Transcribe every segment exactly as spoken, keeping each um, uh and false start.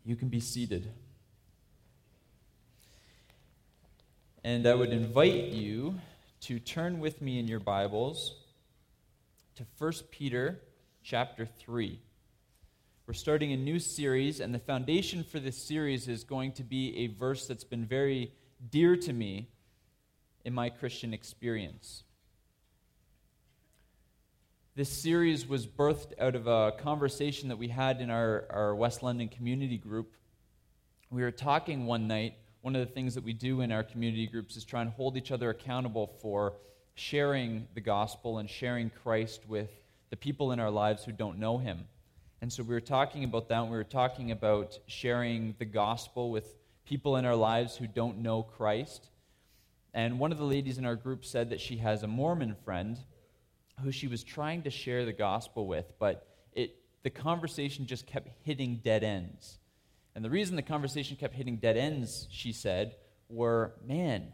You can be seated. And I would invite you to turn with me in your Bibles to First Peter chapter three. We're starting a new series, and the foundation for this series is going to be a verse that's been very dear to me in my Christian experience. This series was birthed out of a conversation that we had in our, our West London community group. We were talking one night. One of the things that we do in our community groups is try and hold each other accountable for sharing the gospel and sharing Christ with the people in our lives who don't know him. And so we were talking about that, and we were talking about sharing the gospel with people in our lives who don't know Christ. And one of the ladies in our group said that she has a Mormon friend who she was trying to share the gospel with, but it the conversation just kept hitting dead ends. And the reason the conversation kept hitting dead ends, she said, were, man,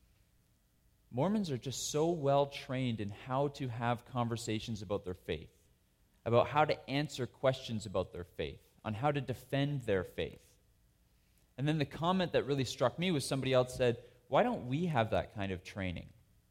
Mormons are just so well trained in how to have conversations about their faith, about how to answer questions about their faith, on how to defend their faith. And then the comment that really struck me was somebody else said, why don't we have that kind of training?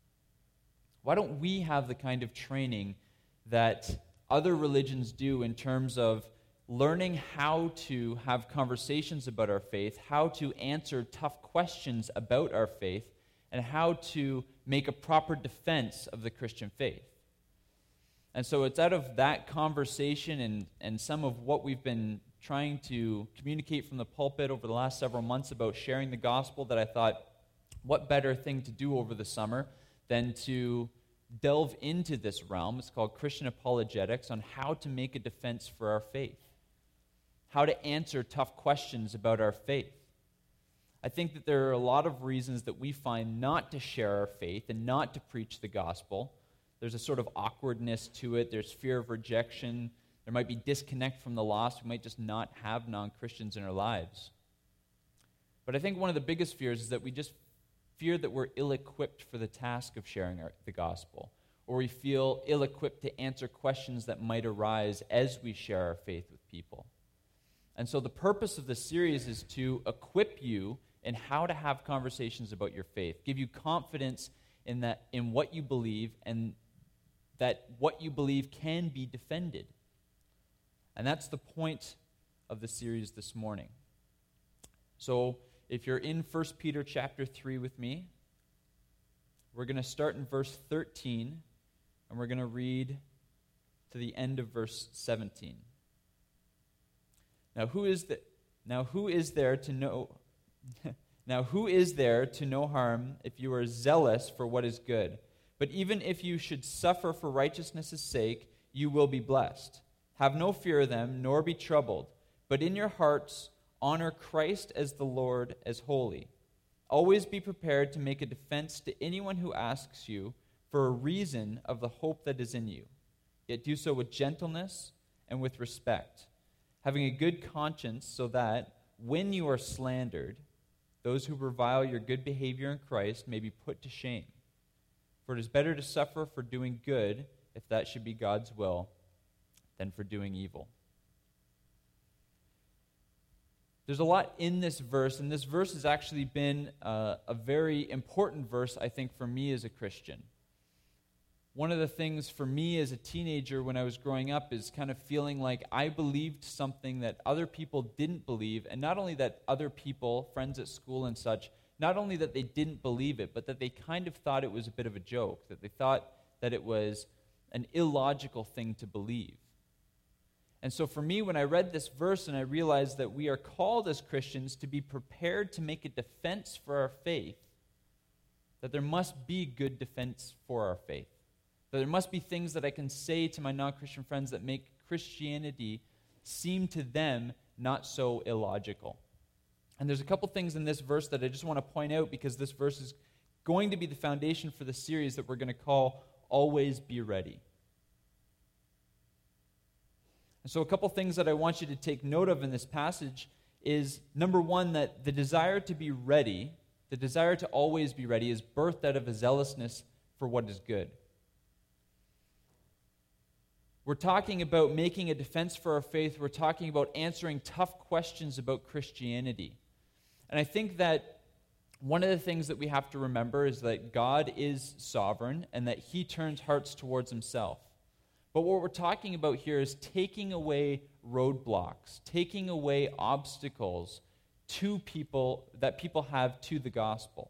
Why don't we have the kind of training that other religions do in terms of learning how to have conversations about our faith, how to answer tough questions about our faith, and how to make a proper defense of the Christian faith? And so it's out of that conversation and, and some of what we've been trying to communicate from the pulpit over the last several months about sharing the gospel that I thought, what better thing to do over the summer than to delve into this realm. It's called Christian apologetics, on how to make a defense for our faith, how to answer tough questions about our faith. I think that there are a lot of reasons that we find not to share our faith and not to preach the gospel. There's a sort of awkwardness to it. There's fear of rejection. There might be disconnect from the lost. We might just not have non-Christians in our lives. But I think one of the biggest fears is that we just fear that we're ill-equipped for the task of sharing our, the gospel, or we feel ill-equipped to answer questions that might arise as we share our faith with people. And so the purpose of this series is to equip you in how to have conversations about your faith, give you confidence in that, in what you believe, and that what you believe can be defended. And that's the point of the series this morning. So if you're in First Peter chapter three with me, we're going to start in verse thirteen, and we're going to read to the end of verse seventeen. Now who is the, now who is there to know now who is there to no harm if you are zealous for what is good? But even if you should suffer for righteousness' sake, you will be blessed. Have no fear of them, nor be troubled, but in your hearts honor Christ as the Lord as holy. Always be prepared to make a defense to anyone who asks you for a reason of the hope that is in you. Yet do so with gentleness and with respect, having a good conscience, so that when you are slandered, those who revile your good behavior in Christ may be put to shame. For it is better to suffer for doing good, if that should be God's will, than for doing evil. There's a lot in this verse, and this verse has actually been uh, a very important verse, I think, for me as a Christian. One of the things for me as a teenager when I was growing up is kind of feeling like I believed something that other people didn't believe, and not only that other people, friends at school and such, not only that they didn't believe it, but that they kind of thought it was a bit of a joke, that they thought that it was an illogical thing to believe. And so for me, when I read this verse and I realized that we are called as Christians to be prepared to make a defense for our faith, that there must be good defense for our faith, that there must be things that I can say to my non-Christian friends that make Christianity seem to them not so illogical. And there's a couple things in this verse that I just want to point out, because this verse is going to be the foundation for the series that we're going to call Always Be Ready. And so a couple things that I want you to take note of in this passage is, number one, that the desire to be ready, the desire to always be ready, is birthed out of a zealousness for what is good. We're talking about making a defense for our faith. We're talking about answering tough questions about Christianity. And I think that one of the things that we have to remember is that God is sovereign and that he turns hearts towards himself. But what we're talking about here is taking away roadblocks, taking away obstacles to people that people have to the gospel.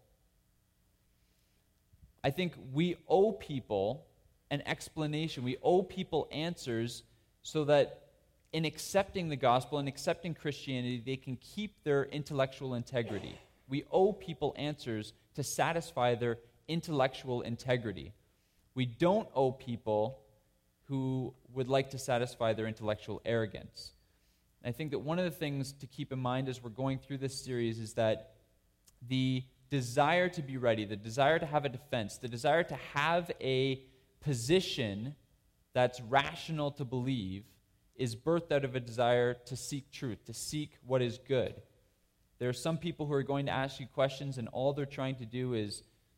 I think we owe people an explanation. We owe people answers so that in accepting the gospel and accepting Christianity, they can keep their intellectual integrity. We owe people answers to satisfy their intellectual integrity. We don't owe people who would like to satisfy their intellectual arrogance. And I think that one of the things to keep in mind as we're going through this series is that the desire to be ready, the desire to have a defense, the desire to have a position that's rational to believe is birthed out of a desire to seek truth, to seek what is good. There are some people who are going to ask you questions and all they're trying to do is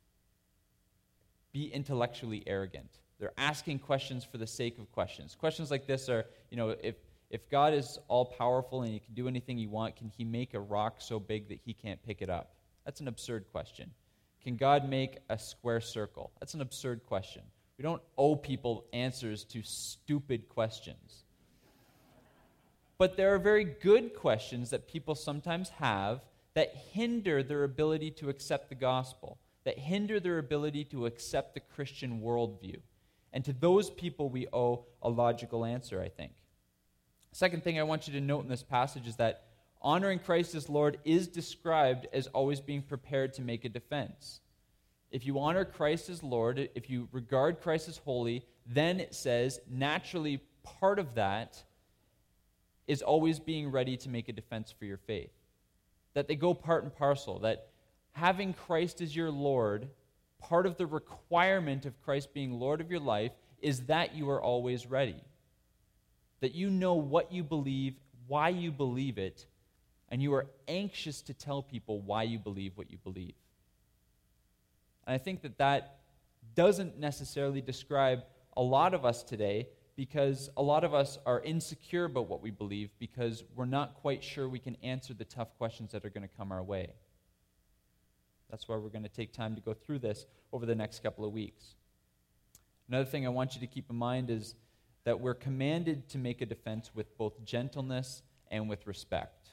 be intellectually arrogant. They're asking questions for the sake of questions. Questions like this are, you know, if, if God is all-powerful and he can do anything he wants, can he make a rock so big that he can't pick it up? That's an absurd question. Can God make a square circle? That's an absurd question. We don't owe people answers to stupid questions. But there are very good questions that people sometimes have that hinder their ability to accept the gospel, that hinder their ability to accept the Christian worldview. And to those people, we owe a logical answer, I think. Second thing I want you to note in this passage is that honoring Christ as Lord is described as always being prepared to make a defense. If you honor Christ as Lord, if you regard Christ as holy, then it says, naturally, part of that is always being ready to make a defense for your faith. That they go part and parcel, that having Christ as your Lord, part of the requirement of Christ being Lord of your life is that you are always ready. That you know what you believe, why you believe it, and you are anxious to tell people why you believe what you believe. And I think that that doesn't necessarily describe a lot of us today, because a lot of us are insecure about what we believe because we're not quite sure we can answer the tough questions that are going to come our way. That's why we're going to take time to go through this over the next couple of weeks. Another thing I want you to keep in mind is that we're commanded to make a defense with both gentleness and with respect.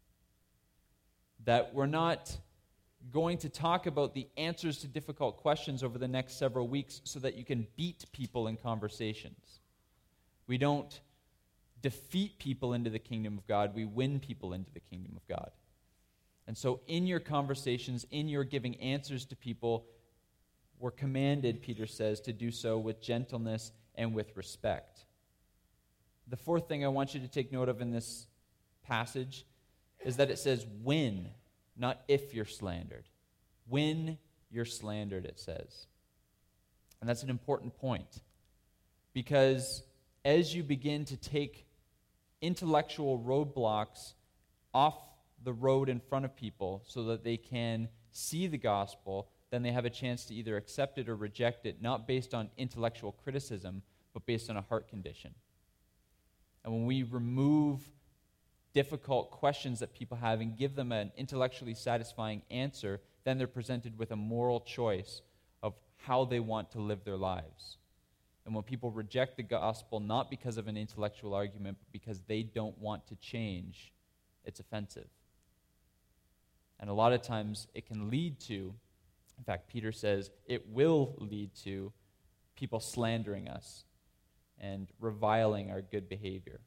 That we're not going to talk about the answers to difficult questions over the next several weeks so that you can beat people in conversations. We don't defeat people into the kingdom of God. We win people into the kingdom of God. And so in your conversations, in your giving answers to people, we're commanded, Peter says, to do so with gentleness and with respect. The fourth thing I want you to take note of in this passage is that it says when, not if you're slandered. When you're slandered, it says. And that's an important point, because as you begin to take intellectual roadblocks off the road in front of people so that they can see the gospel, then they have a chance to either accept it or reject it, not based on intellectual criticism, but based on a heart condition. And when we remove difficult questions that people have and give them an intellectually satisfying answer, then they're presented with a moral choice of how they want to live their lives. And when people reject the gospel, not because of an intellectual argument, but because they don't want to change, it's offensive. And a lot of times it can lead to, in fact, Peter says, it will lead to people slandering us and reviling our good behavior.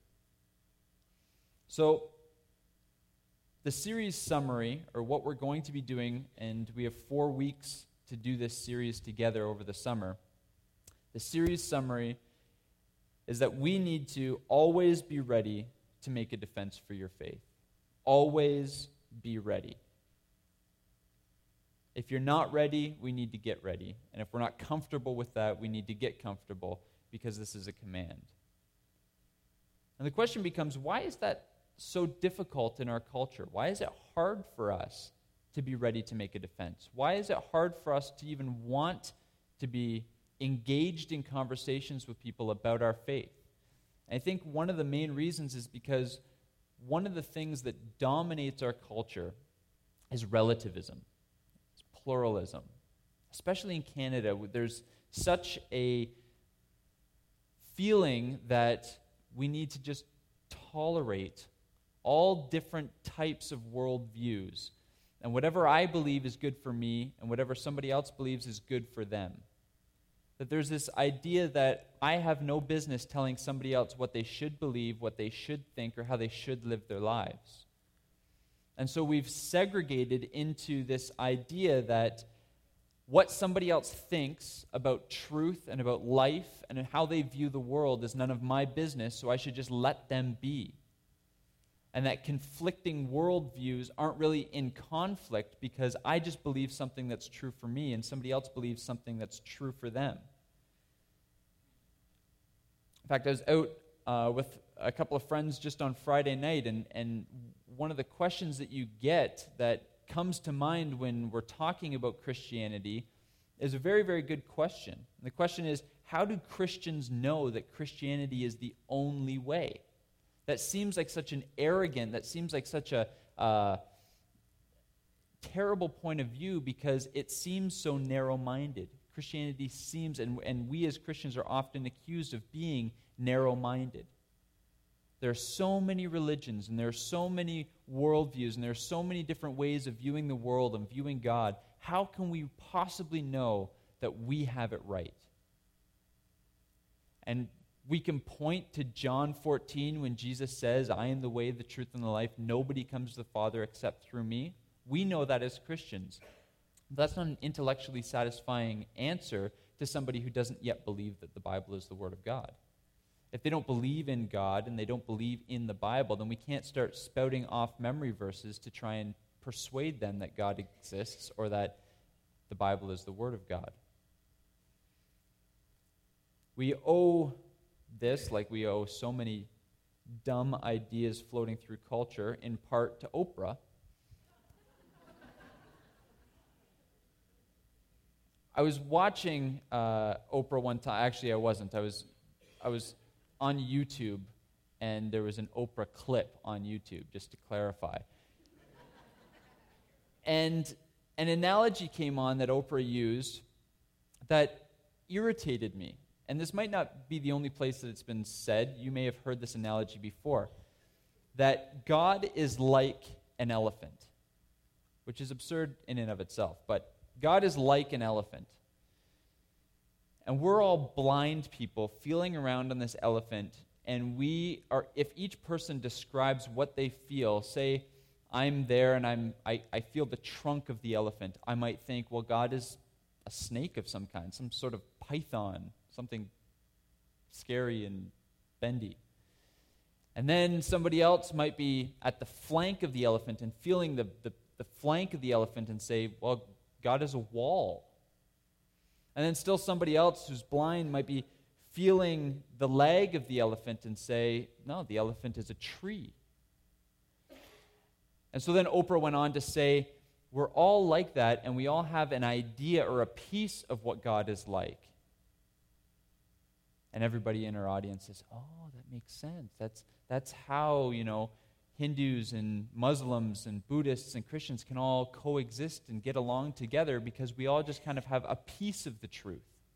So, the series summary, or what we're going to be doing, and we have four weeks to do this series together over the summer. The series summary is that we need to always be ready to make a defense for your faith. Always be ready. If you're not ready, we need to get ready. And if we're not comfortable with that, we need to get comfortable, because this is a command. And the question becomes, why is that so difficult in our culture? Why is it hard for us to be ready to make a defense? Why is it hard for us to even want to be engaged in conversations with people about our faith? And I think one of the main reasons is because one of the things that dominates our culture is relativism, it's pluralism. Especially in Canada, there's such a feeling that we need to just tolerate all different types of worldviews. And whatever I believe is good for me, and whatever somebody else believes is good for them. That there's this idea that I have no business telling somebody else what they should believe, what they should think, or how they should live their lives. And so we've segregated into this idea that what somebody else thinks about truth and about life and how they view the world is none of my business, so I should just let them be. And that conflicting worldviews aren't really in conflict because I just believe something that's true for me and somebody else believes something that's true for them. In fact, I was out uh, with a couple of friends just on Friday night, and, and one of the questions that you get that comes to mind when we're talking about Christianity is a very, very good question. And the question is, how do Christians know that Christianity is the only way? That seems like such an arrogant, that seems like such a uh, terrible point of view because it seems so narrow-minded. Christianity seems, and, and we as Christians are often accused of being narrow-minded. There are so many religions, and there are so many worldviews, and there are so many different ways of viewing the world and viewing God. How can we possibly know that we have it right? And we can point to John fourteen when Jesus says, I am the way, the truth, and the life. Nobody comes to the Father except through me. We know that as Christians. That's not an intellectually satisfying answer to somebody who doesn't yet believe that the Bible is the Word of God. If they don't believe in God and they don't believe in the Bible, then we can't start spouting off memory verses to try and persuade them that God exists or that the Bible is the Word of God. We owe this, like we owe so many dumb ideas floating through culture, in part to Oprah. I was watching uh, Oprah one time. Actually, I wasn't. I was, I was on YouTube, and there was an Oprah clip on YouTube, just to clarify. And an analogy came on that Oprah used that irritated me. And this might not be the only place that it's been said. You may have heard this analogy before. That God is like an elephant, which is absurd in and of itself. But God is like an elephant. And we're all blind people feeling around on this elephant, and we are, if each person describes what they feel, say, I'm there and I'm, I, I feel the trunk of the elephant, I might think, well, God is a snake of some kind, some sort of python, something scary and bendy. And then somebody else might be at the flank of the elephant and feeling the, the, the flank of the elephant and say, well, God is a wall. And then still somebody else who's blind might be feeling the leg of the elephant and say, no, the elephant is a tree. And so then Oprah went on to say, we're all like that, and we all have an idea or a piece of what God is like. And everybody in her audience says, oh, that makes sense. That's, that's how, you know, Hindus and Muslims and Buddhists and Christians can all coexist and get along together because we all just kind of have a piece of the truth.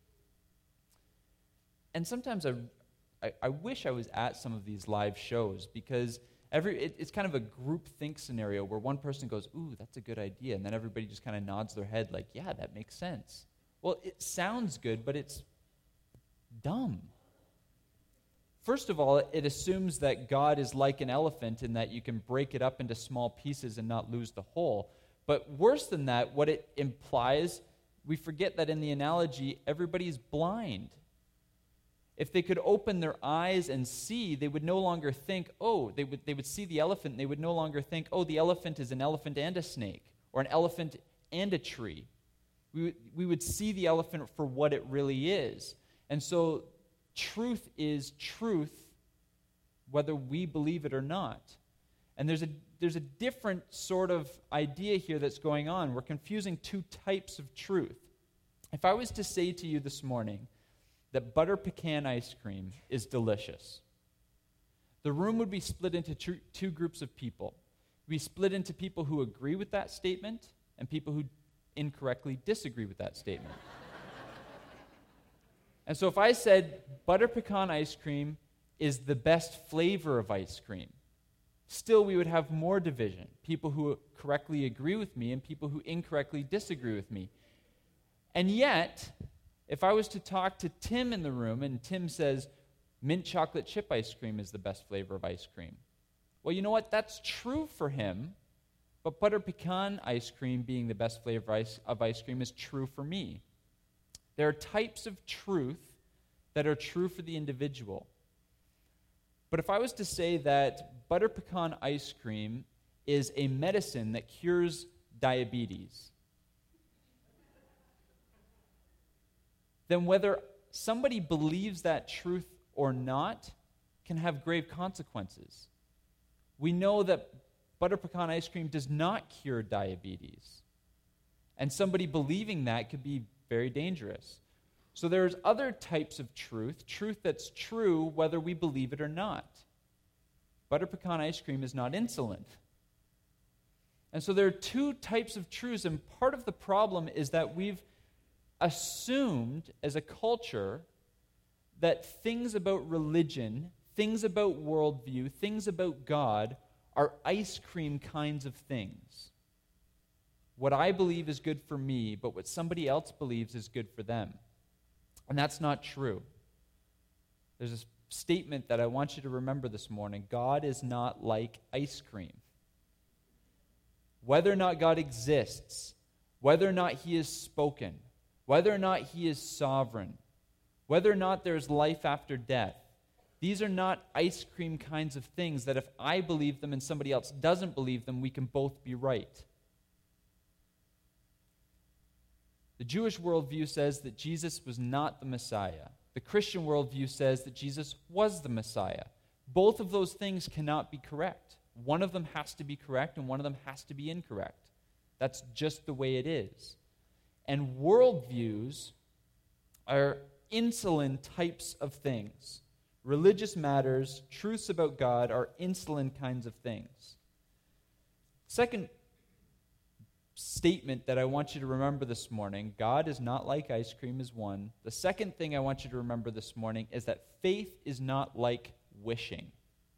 And sometimes I, I, I wish I was at some of these live shows because every it, it's kind of a group think scenario where one person goes, ooh, that's a good idea, and then everybody just kind of nods their head like, yeah, that makes sense. Well, it sounds good, but it's dumb. First of all, it assumes that God is like an elephant in that you can break it up into small pieces and not lose the whole. But worse than that, what it implies, we forget that in the analogy, everybody's blind. If they could open their eyes and see, they would no longer think, oh, they would, they would see the elephant, and they would no longer think, oh, the elephant is an elephant and a snake, or an elephant and a tree. We would, we would see the elephant for what it really is. And so truth is truth, whether we believe it or not. And there's a there's a different sort of idea here that's going on. We're confusing two types of truth. If I was to say to you this morning that butter pecan ice cream is delicious, the room would be split into two, two groups of people. We split into people who agree with that statement and people who incorrectly disagree with that statement. And so if I said butter pecan ice cream is the best flavor of ice cream, still we would have more division. People who correctly agree with me and people who incorrectly disagree with me. And yet, if I was to talk to Tim in the room and Tim says mint chocolate chip ice cream is the best flavor of ice cream, well, you know what? That's true for him, but butter pecan ice cream being the best flavor of ice, of ice cream is true for me. There are types of truth that are true for the individual. But if I was to say that butter pecan ice cream is a medicine that cures diabetes, then whether somebody believes that truth or not can have grave consequences. We know that butter pecan ice cream does not cure diabetes. And somebody believing that could be very dangerous. So there's other types of truth, truth that's true whether we believe it or not. Butter pecan ice cream is not insulin. And so there are two types of truths, and part of the problem is that we've assumed as a culture that things about religion, things about worldview, things about God are ice cream kinds of things. What I believe is good for me, but what somebody else believes is good for them. And that's not true. There's a statement that I want you to remember this morning. God is not like ice cream. Whether or not God exists, whether or not he is spoken, whether or not he is sovereign, whether or not there's life after death, these are not ice cream kinds of things that if I believe them and somebody else doesn't believe them, we can both be right. The Jewish worldview says that Jesus was not the Messiah. The Christian worldview says that Jesus was the Messiah. Both of those things cannot be correct. One of them has to be correct and one of them has to be incorrect. That's just the way it is. And worldviews are insulin types of things. Religious matters, truths about God are insulin kinds of things. Second statement that I want you to remember this morning, God is not like ice cream, is one. The second thing I want you to remember this morning is that faith is not like wishing.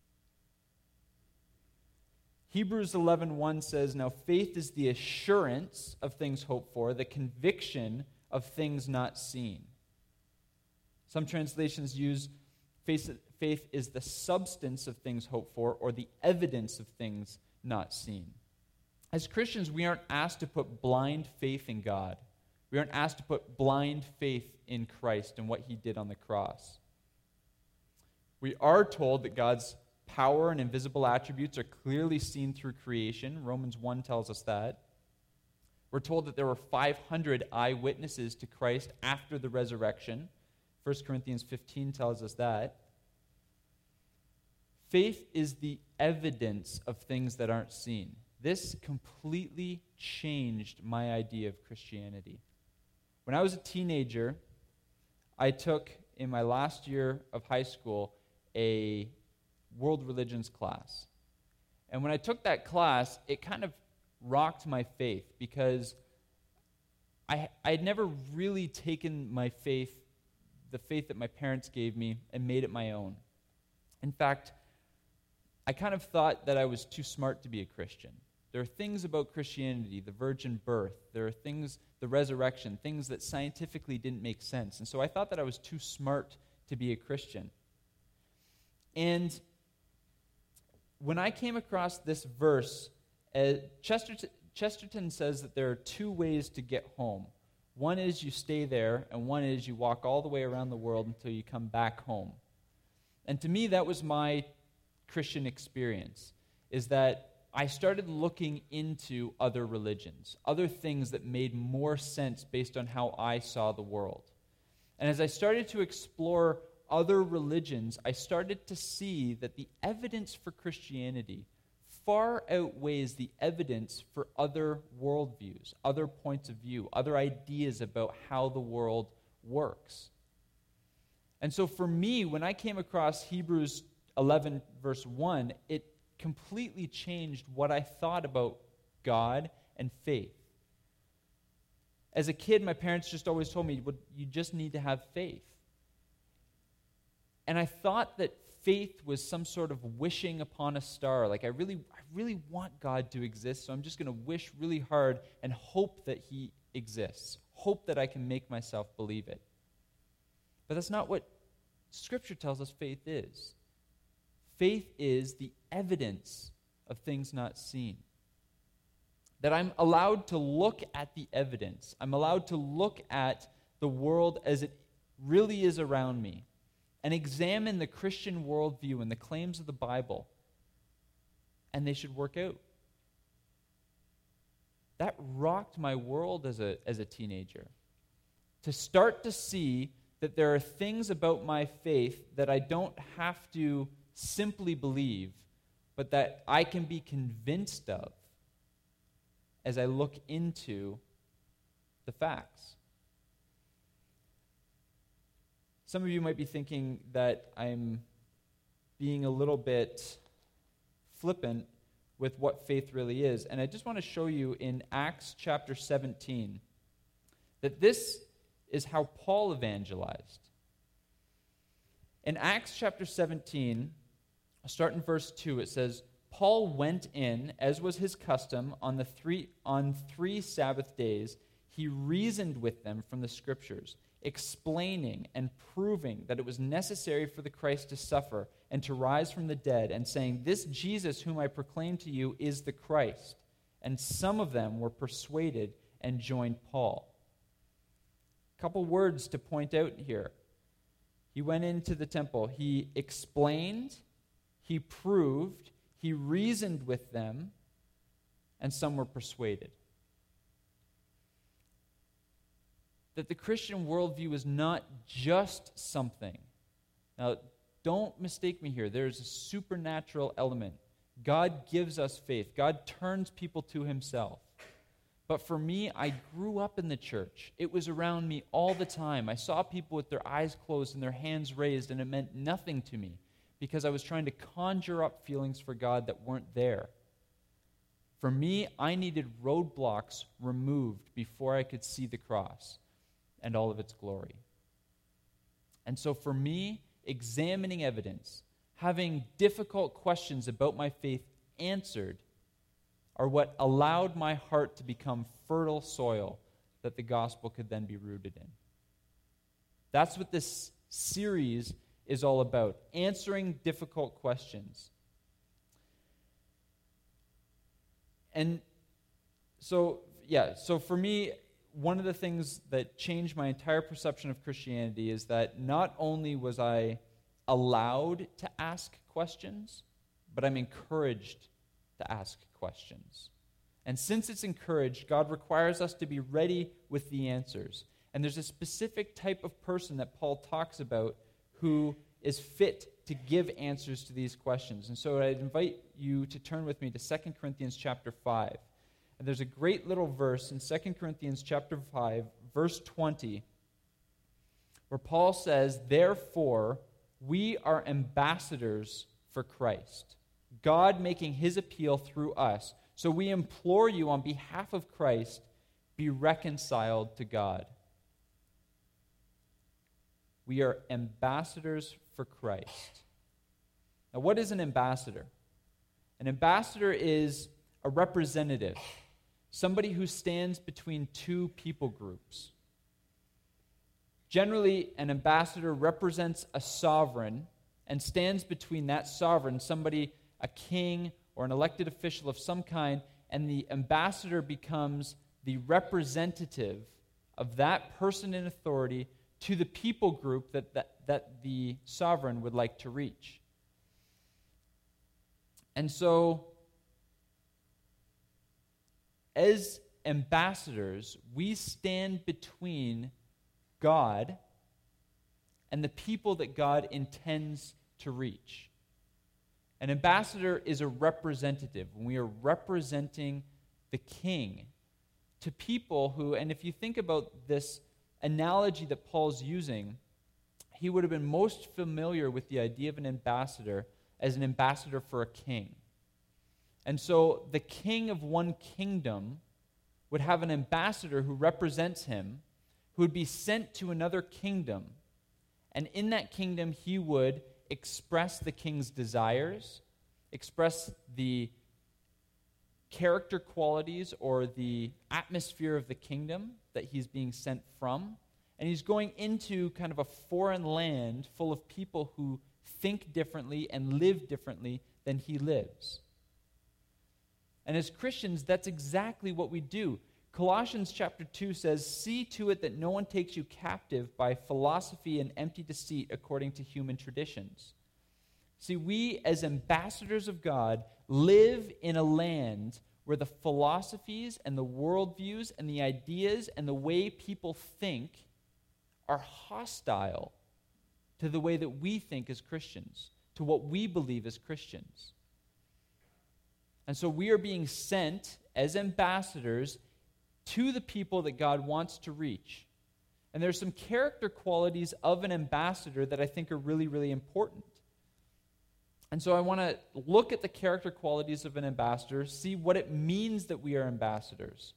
Hebrews eleven one says, "Now faith is the assurance of things hoped for, the conviction of things not seen." Some translations use faith, faith is the substance of things hoped for or the evidence of things not seen. As Christians, we aren't asked to put blind faith in God. We aren't asked to put blind faith in Christ and what he did on the cross. We are told that God's power and invisible attributes are clearly seen through creation. Romans one tells us that. We're told that there were five hundred eyewitnesses to Christ after the resurrection. First Corinthians fifteen tells us that. Faith is the evidence of things that aren't seen. This completely changed my idea of Christianity. When I was a teenager, I took, in my last year of high school, a world religions class. And when I took that class, it kind of rocked my faith because I I had never really taken my faith, the faith that my parents gave me, and made it my own. In fact, I kind of thought that I was too smart to be a Christian. There are things about Christianity, the virgin birth, there are things, the resurrection, things that scientifically didn't make sense. And so I thought that I was too smart to be a Christian. And when I came across this verse, uh, Chesterton, Chesterton says that there are two ways to get home. One is you stay there, and one is you walk all the way around the world until you come back home. And to me, that was my Christian experience, is that I started looking into other religions, other things that made more sense based on how I saw the world. And as I started to explore other religions, I started to see that the evidence for Christianity far outweighs the evidence for other worldviews, other points of view, other ideas about how the world works. And so for me, when I came across Hebrews eleven, verse one, it completely changed what I thought about God and faith. As a kid, my parents just always told me, well, you just need to have faith. And I thought that faith was some sort of wishing upon a star. Like, I really, I really want God to exist, so I'm just going to wish really hard and hope that he exists. Hope that I can make myself believe it. But that's not what Scripture tells us faith is. Faith is the evidence of things not seen. That I'm allowed to look at the evidence. I'm allowed to look at the world as it really is around me and examine the Christian worldview and the claims of the Bible, and they should work out. That rocked my world as a, as a teenager. To start to see that there are things about my faith that I don't have to simply believe, but that I can be convinced of as I look into the facts. Some of you might be thinking that I'm being a little bit flippant with what faith really is. And I just want to show you in Acts chapter seventeen that this is how Paul evangelized. In Acts chapter seventeen, I'll start in verse two, it says, Paul went in, as was his custom, on the three on three Sabbath days. He reasoned with them from the Scriptures, explaining and proving that it was necessary for the Christ to suffer and to rise from the dead, and saying, this Jesus whom I proclaim to you is the Christ. And some of them were persuaded and joined Paul. A couple words to point out here. He went into the temple. He explained, he proved, he reasoned with them, and some were persuaded. That the Christian worldview is not just something. Now, don't mistake me here. There's a supernatural element. God gives us faith. God turns people to himself. But for me, I grew up in the church. It was around me all the time. I saw people with their eyes closed and their hands raised, and it meant nothing to me because I was trying to conjure up feelings for God that weren't there. For me, I needed roadblocks removed before I could see the cross and all of its glory. And so for me, examining evidence, having difficult questions about my faith answered, are what allowed my heart to become fertile soil that the gospel could then be rooted in. That's what this series is all about, answering difficult questions. And so, yeah, so for me, one of the things that changed my entire perception of Christianity is that not only was I allowed to ask questions, but I'm encouraged to ask questions. And since it's encouraged, God requires us to be ready with the answers. And there's a specific type of person that Paul talks about who is fit to give answers to these questions. And so I'd invite you to turn with me to Second Corinthians chapter five. And there's a great little verse in Second Corinthians chapter five, verse twenty, where Paul says, therefore, we are ambassadors for Christ, God making his appeal through us. So we implore you on behalf of Christ, be reconciled to God. We are ambassadors for Christ. Now, what is an ambassador? An ambassador is a representative, somebody who stands between two people groups. Generally, an ambassador represents a sovereign and stands between that sovereign, somebody, a king or an elected official of some kind, and the ambassador becomes the representative of that person in authority to the people group that, that, that the sovereign would like to reach. And so, as ambassadors, we stand between God and the people that God intends to reach. An ambassador is a representative. When we are representing the king to people who, and if you think about this analogy that Paul's using, he would have been most familiar with the idea of an ambassador as an ambassador for a king. And so the king of one kingdom would have an ambassador who represents him, who would be sent to another kingdom. And in that kingdom, he would express the king's desires, express the character qualities or the atmosphere of the kingdom that he's being sent from. And he's going into kind of a foreign land full of people who think differently and live differently than he lives. And as Christians, that's exactly what we do. Colossians chapter two says, "See to it that no one takes you captive by philosophy and empty deceit according to human traditions." See, we as ambassadors of God live in a land where the philosophies and the worldviews and the ideas and the way people think are hostile to the way that we think as Christians, to what we believe as Christians. And so we are being sent as ambassadors to the people that God wants to reach. And there's some character qualities of an ambassador that I think are really, really important. And so I want to look at the character qualities of an ambassador, see what it means that we are ambassadors.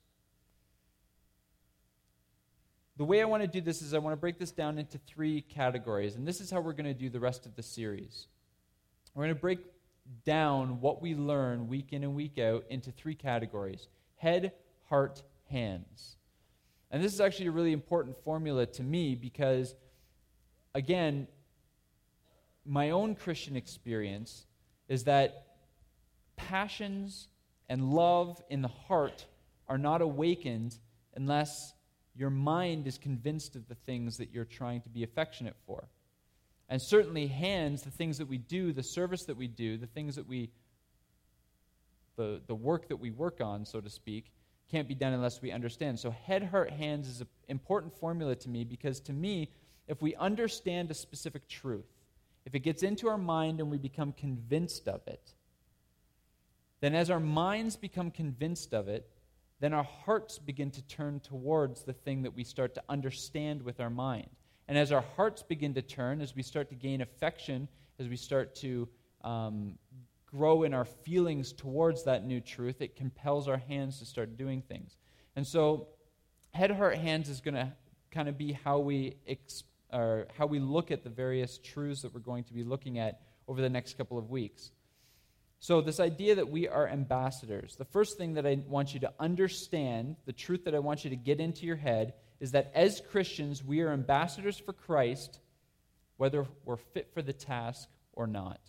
The way I want to do this is I want to break this down into three categories, and this is how we're going to do the rest of the series. We're going to break down what we learn week in and week out into three categories: head, heart, hands. And this is actually a really important formula to me because, again, my own Christian experience is that passions and love in the heart are not awakened unless your mind is convinced of the things that you're trying to be affectionate for. And certainly hands, the things that we do, the service that we do, the things that we, the, the work that we work on, so to speak, can't be done unless we understand. So head, heart, hands is an important formula to me because to me, if we understand a specific truth, if it gets into our mind and we become convinced of it, then as our minds become convinced of it, then our hearts begin to turn towards the thing that we start to understand with our mind. And as our hearts begin to turn, as we start to gain affection, as we start to um, grow in our feelings towards that new truth, it compels our hands to start doing things. And so head, heart, hands is going to kind of be how we exp- or how we look at the various truths that we're going to be looking at over the next couple of weeks. So this idea that we are ambassadors, the first thing that I want you to understand, the truth that I want you to get into your head, is that as Christians, we are ambassadors for Christ, whether we're fit for the task or not.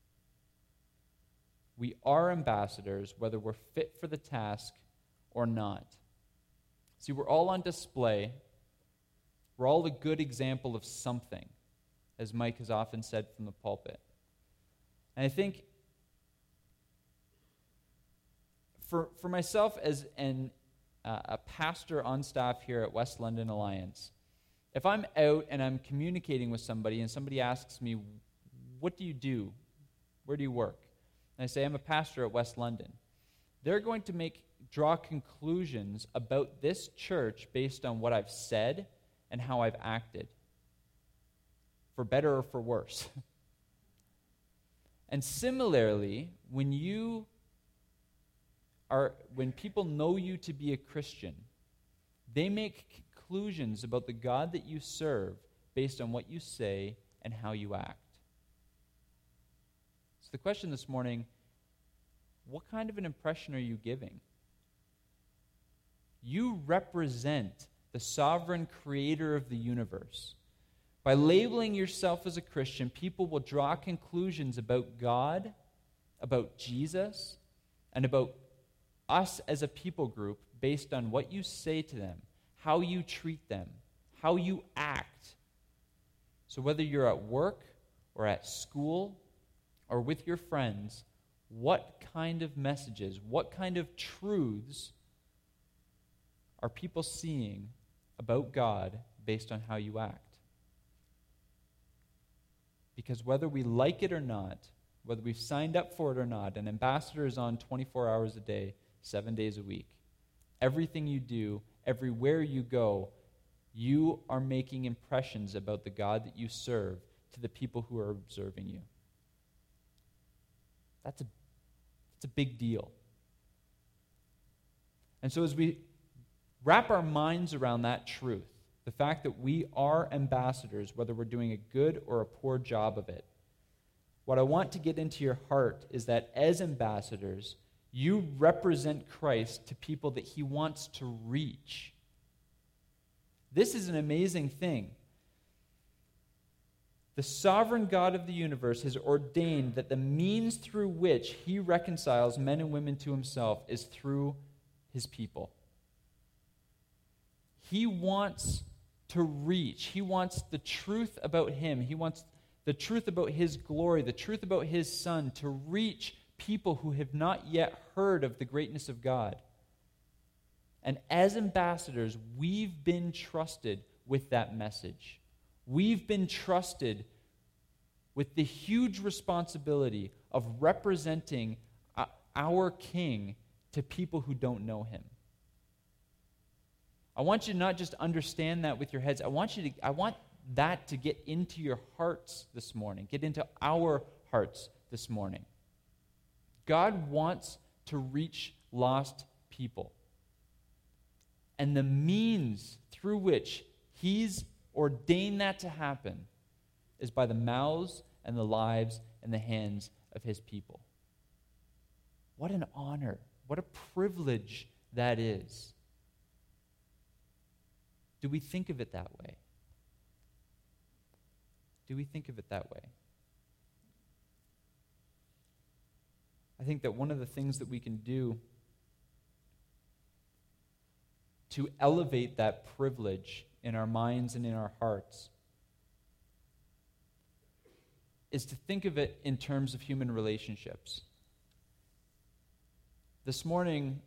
We are ambassadors, whether we're fit for the task or not. See, we're all on display. We're all a good example of something, as Mike has often said from the pulpit. And I think for, for myself as an, uh, a pastor on staff here at West London Alliance, if I'm out and I'm communicating with somebody and somebody asks me, "What do you do? Where do you work?" And I say, "I'm a pastor at West London." They're going to make draw conclusions about this church based on what I've said and how I've acted, for better or for worse. And similarly, when you are, when people know you to be a Christian, they make conclusions about the God that you serve based on what you say and how you act. So the question this morning, what kind of an impression are you giving? You represent the sovereign creator of the universe. By labeling yourself as a Christian, people will draw conclusions about God, about Jesus, and about us as a people group based on what you say to them, how you treat them, how you act. So whether you're at work or at school or with your friends, what kind of messages, what kind of truths are people seeing about God based on how you act? Because whether we like it or not, whether we've signed up for it or not, an ambassador is on twenty-four hours a day, seven days a week. Everything you do, everywhere you go, you are making impressions about the God that you serve to the people who are observing you. That's a, that's a big deal. And so as we wrap our minds around that truth, the fact that we are ambassadors, whether we're doing a good or a poor job of it, what I want to get into your heart is that as ambassadors, you represent Christ to people that he wants to reach. This is an amazing thing. The sovereign God of the universe has ordained that the means through which he reconciles men and women to himself is through his people. He wants to reach. He wants the truth about him. He wants the truth about his glory, the truth about his Son, to reach people who have not yet heard of the greatness of God. And as ambassadors, we've been trusted with that message. We've been trusted with the huge responsibility of representing our King to people who don't know him. I want you to not just understand that with your heads. I want you to I want that to get into your hearts this morning. Get into our hearts this morning. God wants to reach lost people. And the means through which he's ordained that to happen is by the mouths and the lives and the hands of his people. What an honor. What a privilege that is. Do we think of it that way? Do we think of it that way? I think that one of the things that we can do to elevate that privilege in our minds and in our hearts is to think of it in terms of human relationships. This morning,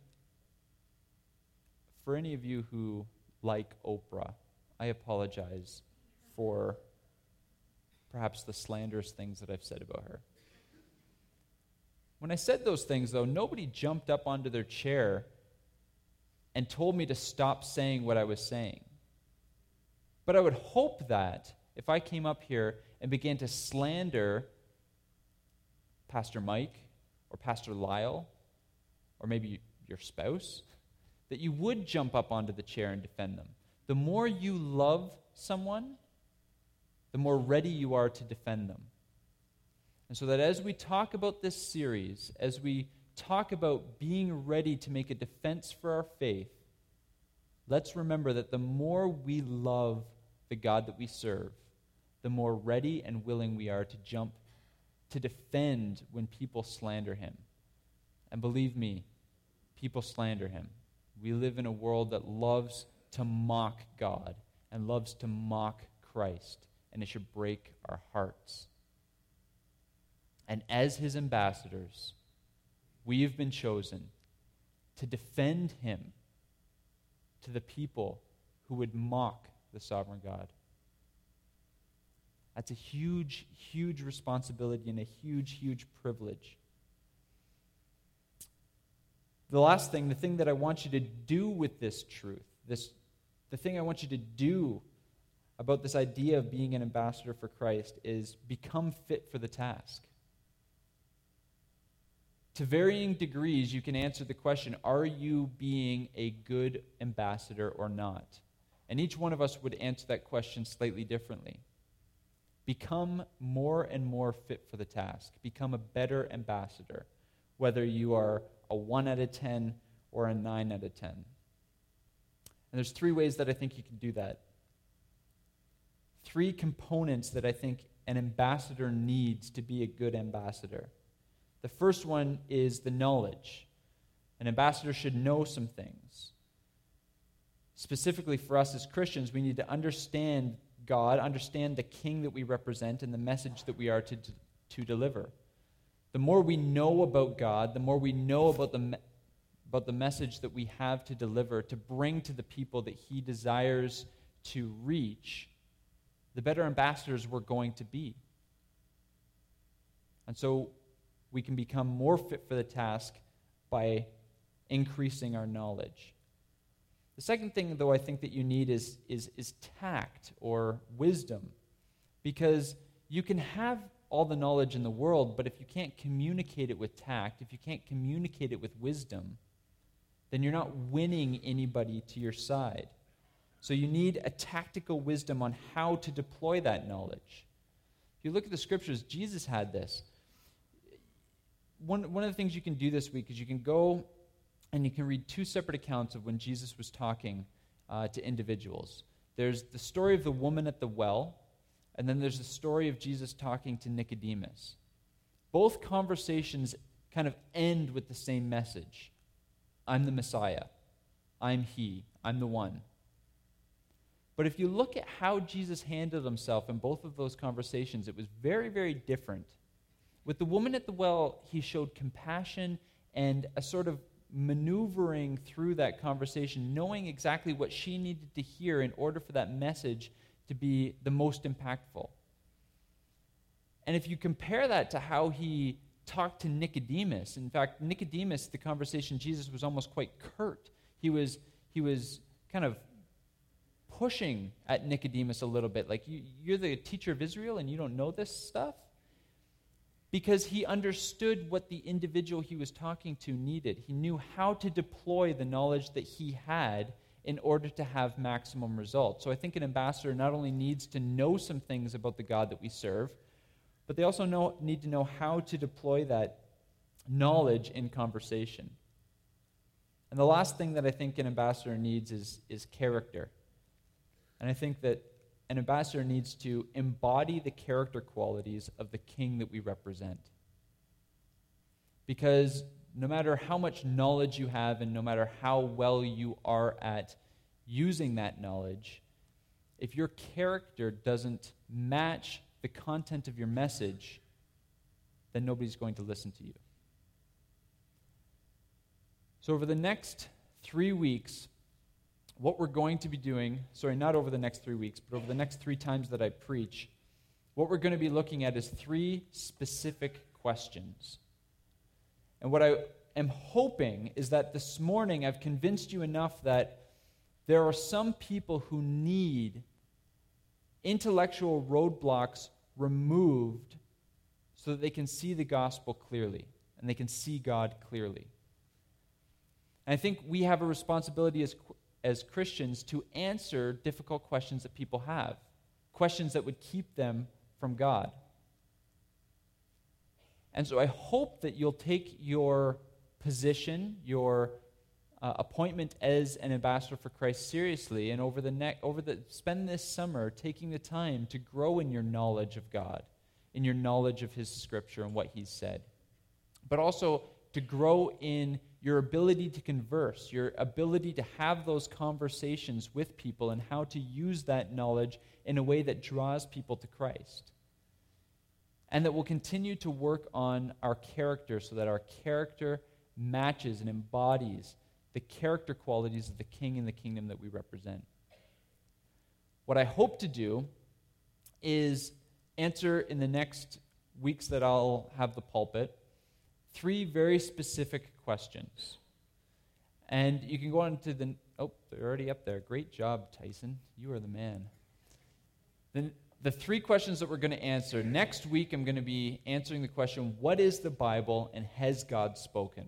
for any of you who like Oprah, I apologize for perhaps the slanderous things that I've said about her. When I said those things, though, nobody jumped up onto their chair and told me to stop saying what I was saying. But I would hope that if I came up here and began to slander Pastor Mike or Pastor Lyle or maybe your spouse, that you would jump up onto the chair and defend them. The more you love someone, the more ready you are to defend them. And so that as we talk about this series, as we talk about being ready to make a defense for our faith, let's remember that the more we love the God that we serve, the more ready and willing we are to jump to defend when people slander him. And believe me, people slander him. We live in a world that loves to mock God and loves to mock Christ, and it should break our hearts. And as his ambassadors, we have been chosen to defend him to the people who would mock the sovereign God. That's a huge, huge responsibility and a huge, huge privilege. The last thing, the thing that I want you to do with this truth, this, the thing I want you to do about this idea of being an ambassador for Christ is become fit for the task. To varying degrees, you can answer the question, are you being a good ambassador or not? And each one of us would answer that question slightly differently. Become more and more fit for the task. Become a better ambassador, whether you are a one out of ten or a nine out of ten. And there's three ways that I think you can do that. Three components that I think an ambassador needs to be a good ambassador. The first one is the knowledge. An ambassador should know some things. Specifically for us as Christians, we need to understand God, understand the King that we represent, and the message that we are to, to deliver. The more we know about God, the more we know about the, me- about the message that we have to deliver, to bring to the people that he desires to reach, the better ambassadors we're going to be. And so we can become more fit for the task by increasing our knowledge. The second thing, though, I think that you need is, is, is tact or wisdom, because you can have all the knowledge in the world, but if you can't communicate it with tact, if you can't communicate it with wisdom, then you're not winning anybody to your side. So you need a tactical wisdom on how to deploy that knowledge. If you look at the scriptures, Jesus had this. One, one of the things you can do this week is you can go and you can read two separate accounts of when Jesus was talking uh, to individuals. There's the story of the woman at the well, and then there's the story of Jesus talking to Nicodemus. Both conversations kind of end with the same message. I'm the Messiah. I'm He. I'm the one. But if you look at how Jesus handled himself in both of those conversations, it was very, very different. With the woman at the well, he showed compassion and a sort of maneuvering through that conversation, knowing exactly what she needed to hear in order for that message to be the most impactful. And if you compare that to how he talked to Nicodemus, in fact, Nicodemus, the conversation Jesus was almost quite curt. He was, he was kind of pushing at Nicodemus a little bit, like, you, you're the teacher of Israel and you don't know this stuff? Because he understood what the individual he was talking to needed. He knew how to deploy the knowledge that he had in order to have maximum results. So I think an ambassador not only needs to know some things about the God that we serve, but they also know, need to know how to deploy that knowledge in conversation. And the last thing that I think an ambassador needs is, is character. And I think that an ambassador needs to embody the character qualities of the king that we represent. Because no matter how much knowledge you have and no matter how well you are at using that knowledge, if your character doesn't match the content of your message, then nobody's going to listen to you. So over the next three weeks, what we're going to be doing, sorry, not over the next three weeks, but over the next three times that I preach, what we're going to be looking at is three specific questions. And what I am hoping is that this morning I've convinced you enough that there are some people who need intellectual roadblocks removed so that they can see the gospel clearly and they can see God clearly. And I think we have a responsibility as as Christians to answer difficult questions that people have, questions that would keep them from God. And so I hope that you'll take your position, your uh, appointment as an ambassador for Christ seriously, and over the ne- over the spend this summer taking the time to grow in your knowledge of God, in your knowledge of His Scripture and what He's said, but also to grow in your ability to converse, your ability to have those conversations with people and how to use that knowledge in a way that draws people to Christ. And that we'll continue to work on our character so that our character matches and embodies the character qualities of the King and the kingdom that we represent. What I hope to do is answer in the next weeks that I'll have the pulpit three very specific questions. And you can go on to the... Oh, they're already up there. Great job, Tyson. You are the man. Then the three questions that we're going to answer. Next week, I'm going to be answering the question, what is the Bible and has God spoken?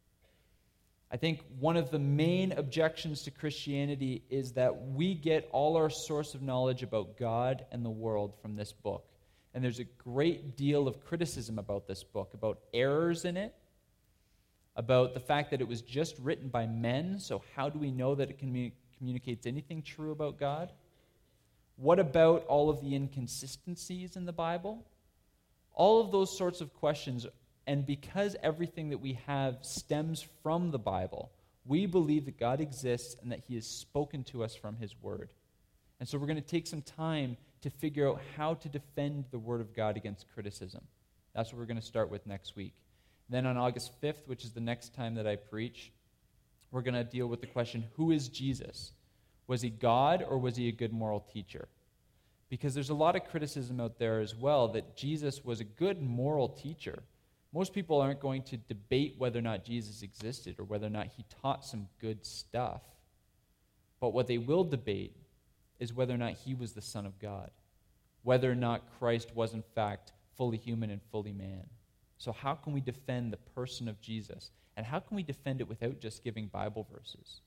I think one of the main objections to Christianity is that we get all our source of knowledge about God and the world from this book. And there's a great deal of criticism about this book, about errors in it, about the fact that it was just written by men, so how do we know that it commun- communicates anything true about God? What about all of the inconsistencies in the Bible? All of those sorts of questions, and because everything that we have stems from the Bible, we believe that God exists and that He has spoken to us from His Word. And so we're going to take some time to figure out how to defend the Word of God against criticism. That's what we're going to start with next week. Then on August fifth, which is the next time that I preach, we're going to deal with the question, who is Jesus? Was He God or was He a good moral teacher? Because there's a lot of criticism out there as well that Jesus was a good moral teacher. Most people aren't going to debate whether or not Jesus existed or whether or not He taught some good stuff. But what they will debate is whether or not He was the Son of God, whether or not Christ was in fact fully human and fully man. So how can we defend the person of Jesus? And how can we defend it without just giving Bible verses?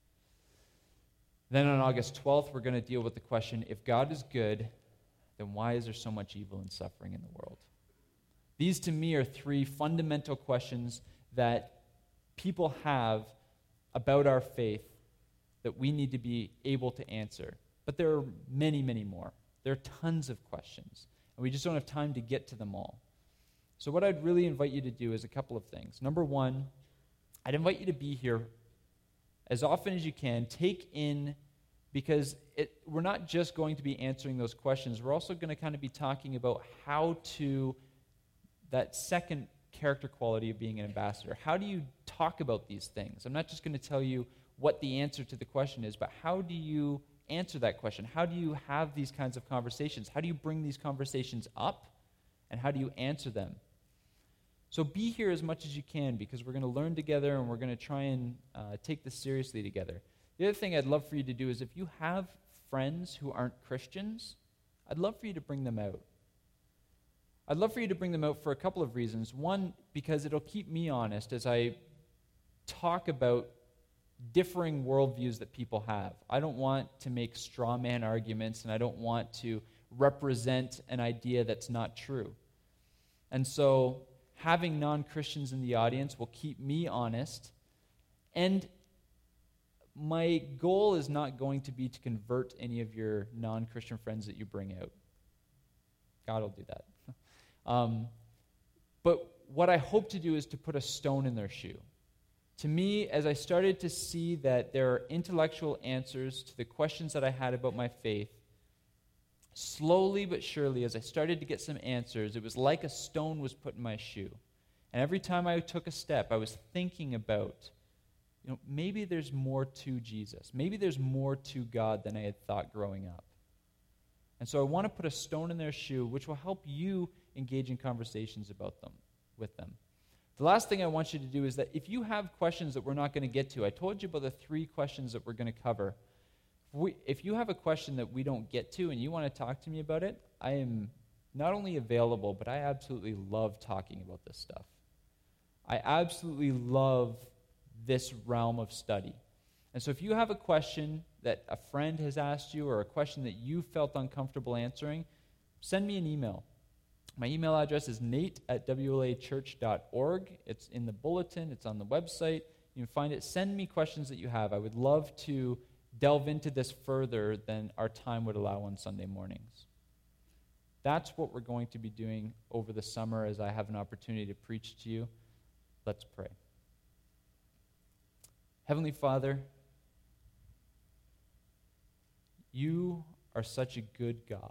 Then on August twelfth, we're going to deal with the question, if God is good, then why is there so much evil and suffering in the world? These, to me, are three fundamental questions that people have about our faith that we need to be able to answer. But there are many, many more. There are tons of questions, and we just don't have time to get to them all. So what I'd really invite you to do is a couple of things. Number one, I'd invite you to be here as often as you can. Take in, because it, we're not just going to be answering those questions. We're also going to kind of be talking about how to, that second character quality of being an ambassador. How do you talk about these things? I'm not just going to tell you what the answer to the question is, but how do you answer that question? How do you have these kinds of conversations? How do you bring these conversations up? And how do you answer them? So be here as much as you can, because we're going to learn together and we're going to try and uh, take this seriously together. The other thing I'd love for you to do is, if you have friends who aren't Christians, I'd love for you to bring them out. I'd love for you to bring them out for a couple of reasons. One, because it'll keep me honest as I talk about differing worldviews that people have. I don't want to make straw man arguments, and I don't want to represent an idea that's not true. And so having non-Christians in the audience will keep me honest, and my goal is not going to be to convert any of your non-Christian friends that you bring out. God will do that. Um, but what I hope to do is to put a stone in their shoe. To me, as I started to see that there are intellectual answers to the questions that I had about my faith, slowly but surely, as I started to get some answers, it was like a stone was put in my shoe. And every time I took a step, I was thinking about, you know, maybe there's more to Jesus. Maybe there's more to God than I had thought growing up. And so I want to put a stone in their shoe, which will help you engage in conversations about them, with them. The last thing I want you to do is that if you have questions that we're not going to get to, I told you about the three questions that we're going to cover. If, we, if you have a question that we don't get to and you want to talk to me about it, I am not only available, but I absolutely love talking about this stuff. I absolutely love this realm of study. And so if you have a question that a friend has asked you or a question that you felt uncomfortable answering, send me an email. My email address is nate at w l a church dot org. It's in the bulletin. It's on the website. You can find it. Send me questions that you have. I would love to delve into this further than our time would allow on Sunday mornings. That's what we're going to be doing over the summer as I have an opportunity to preach to you. Let's pray. Heavenly Father, you are such a good God.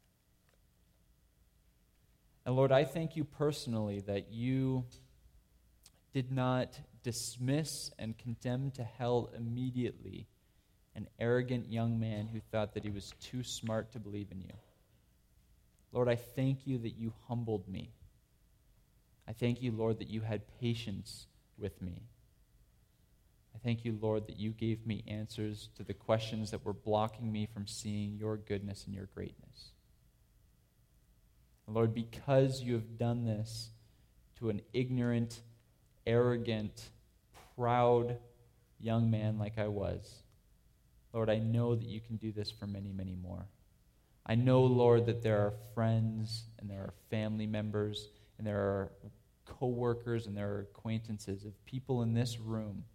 And Lord, I thank you personally that you did not dismiss and condemn to hell immediately an arrogant young man who thought that he was too smart to believe in you. Lord, I thank you that you humbled me. I thank you, Lord, that you had patience with me. I thank you, Lord, that you gave me answers to the questions that were blocking me from seeing your goodness and your greatness. And Lord, because you have done this to an ignorant, arrogant, proud young man like I was, Lord, I know that you can do this for many, many more. I know, Lord, that there are friends and there are family members and there are co-workers and there are acquaintances of people in this room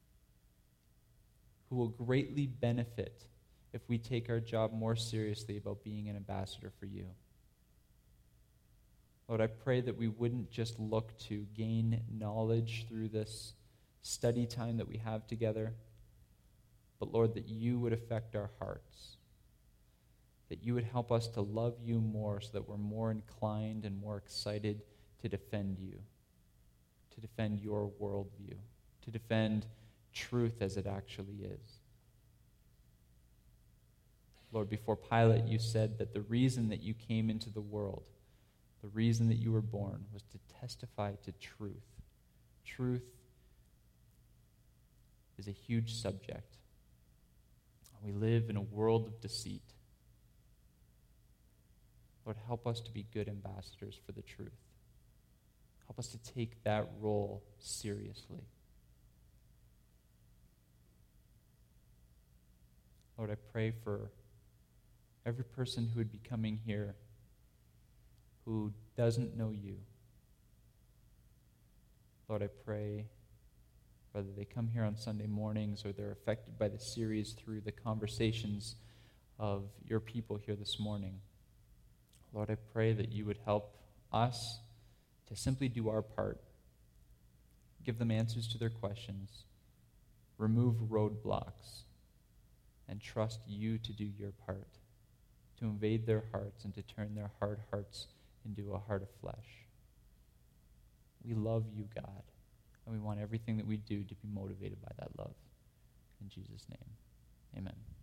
who will greatly benefit if we take our job more seriously about being an ambassador for you. Lord, I pray that we wouldn't just look to gain knowledge through this study time that we have together, but Lord, that you would affect our hearts, that you would help us to love you more so that we're more inclined and more excited to defend you, to defend your worldview, to defend truth as it actually is. Lord, before Pilate, you said that the reason that you came into the world, the reason that you were born, was to testify to truth. Truth is a huge subject. We live in a world of deceit. Lord, help us to be good ambassadors for the truth. Help us to take that role seriously. Lord, I pray for every person who would be coming here who doesn't know you. Lord, I pray whether they come here on Sunday mornings or they're affected by the series through the conversations of your people here this morning. Lord, I pray that you would help us to simply do our part. Give them answers to their questions. Remove roadblocks. And trust you to do your part, to invade their hearts and to turn their hard hearts into a heart of flesh. We love you, God, and we want everything that we do to be motivated by that love. In Jesus' name, amen.